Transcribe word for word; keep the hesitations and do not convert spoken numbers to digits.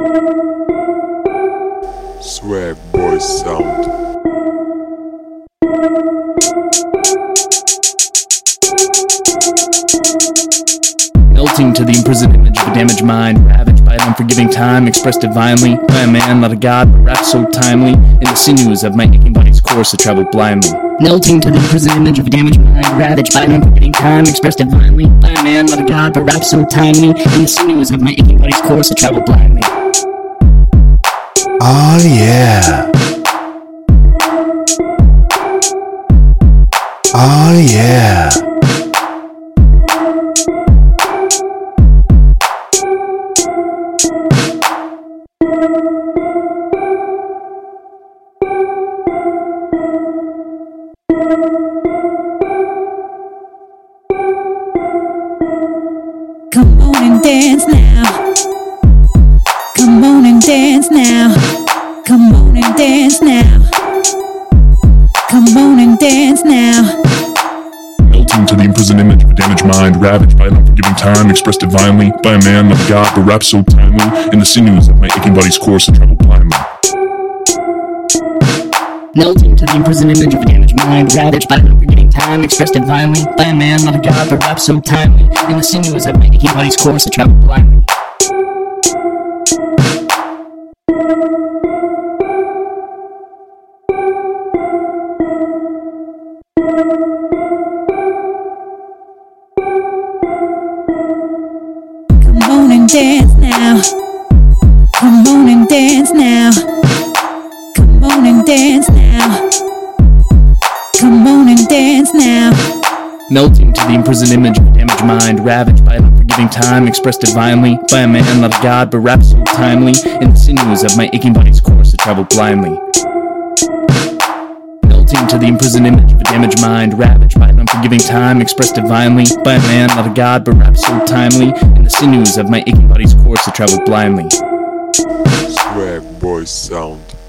Swag Boy Sound. Melting to the imprisoned image of a damaged mind, ravaged by an unforgiving time, expressed divinely by a man, not a god, but wrapped so timely in the sinews of my aching body's course that traveled blindly. Melting to the imprisoned image of a damaged mind, ravaged by an unforgiving time, expressed divinely by a man, not a god, but wrapped so timely in the sinews of my aching body's course that traveled blindly. Oh yeah. Oh yeah. Come on and dance now. Come on and dance now. Come on and dance now. Come on and dance now. Melting to the imprisoned image of a damaged mind, ravaged by an unforgiving time, expressed divinely by a man, not a god, but wrapped so timely in the sinews of my aching body's course that traveled blindly. Melting to the imprisoned image of a damaged mind, ravaged by an unforgiving time, expressed divinely by a man, not a god, but wrapped so timely in the sinews of my aching body's course that traveled blindly. Come on and dance now. Come on and dance now. Come on and dance now. Come on and dance now. Melting to the imprisoned image of a damaged mind, ravaged by an unforgiving time, expressed divinely by a man, not a god, but wrapped so timely in the sinews of my aching body's course that traveled blindly. Melting to the imprisoned image of a damaged mind, ravaged by an unforgiving time, expressed divinely by a man, not a god, but wrapped so timely in the sinews of my aching body's course that traveled blindly. Swag Boy Sound.